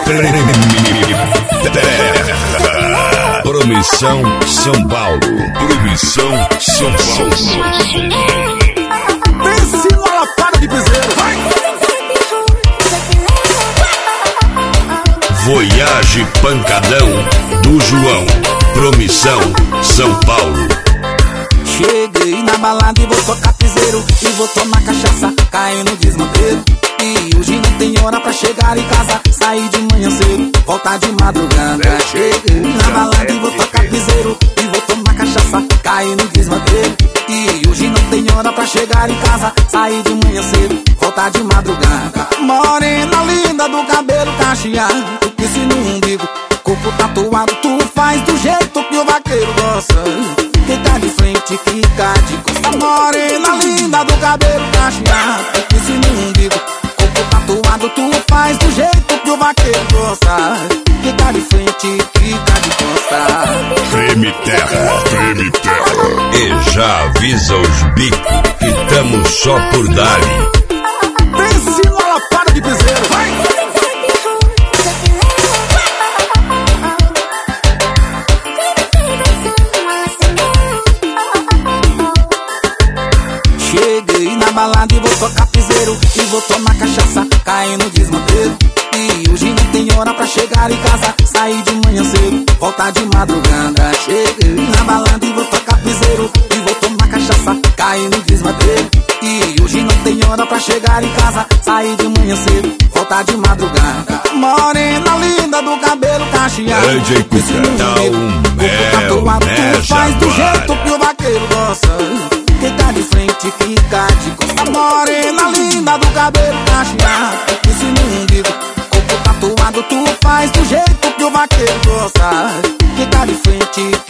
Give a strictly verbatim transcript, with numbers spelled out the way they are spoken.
Promissão São Paulo. Promissão São Paulo. Pense na lapada de piseiro, vai! Voyage Pancadão do João. Promissão São Paulo. Cheguei na balada e vou tocar piseiro, e vou tomar cachaça, cair no desmanteiro. E hoje não tem hora pra chegar em casa, sair de manhã cedo, voltar de madrugada. Cheguei na balada e vou tocar piseiro, e vou tomar cachaça, cair no desmanteiro. E hoje não tem hora pra chegar em casa, sair de manhã cedo, voltar de madrugada. Morena linda do cabelo cacheado, piercing no umbigo, corpo tatuado, tu faz do jeito que o vaqueiro gosta. Fica de frente, fica de costa. Morena linda do cabelo cacheado, piercing no umbigo, corpo tatuado, tu faz do jeito que o vaqueiro gosta. Fica de frente, fica de costa. Treme terra, treme terra. E já avisa os bicos que tamo só por dar-lhe. Pense na lapada de piseiro, vai! Cheguei na balada e vou tocar piseiro, e vou tomar cachaça, cair no desmanteiro. E hoje não tem hora pra chegar em casa, sair de manhã cedo, voltar de madrugada. Cheguei na balada e vou tocar piseiro, e vou tomar cachaça, cair no desmanteiro. E hoje não tem hora pra chegar em casa, sair de manhã cedo, voltar de madrugada. Morena linda do cabelo cacheado, D J Cuca, dá um mel nessa faz do guarda. jeito que o vaqueiro gosta. Fica de frente, fica de costa. Morena linda do cabelo cacheado, piercing no umbigo, corpo tatuado, tu faz do jeito que o vaqueiro gosta. Fica de frente,